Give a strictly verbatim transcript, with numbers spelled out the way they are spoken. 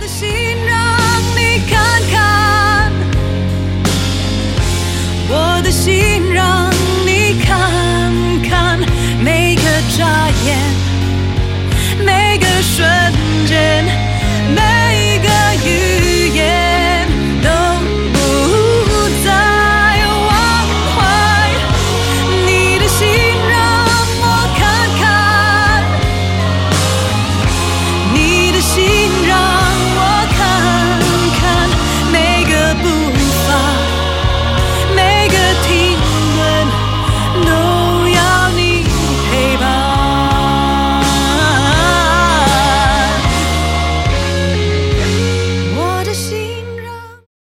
的心让你看看，我的心让你看看，每个眨眼，每个瞬间，每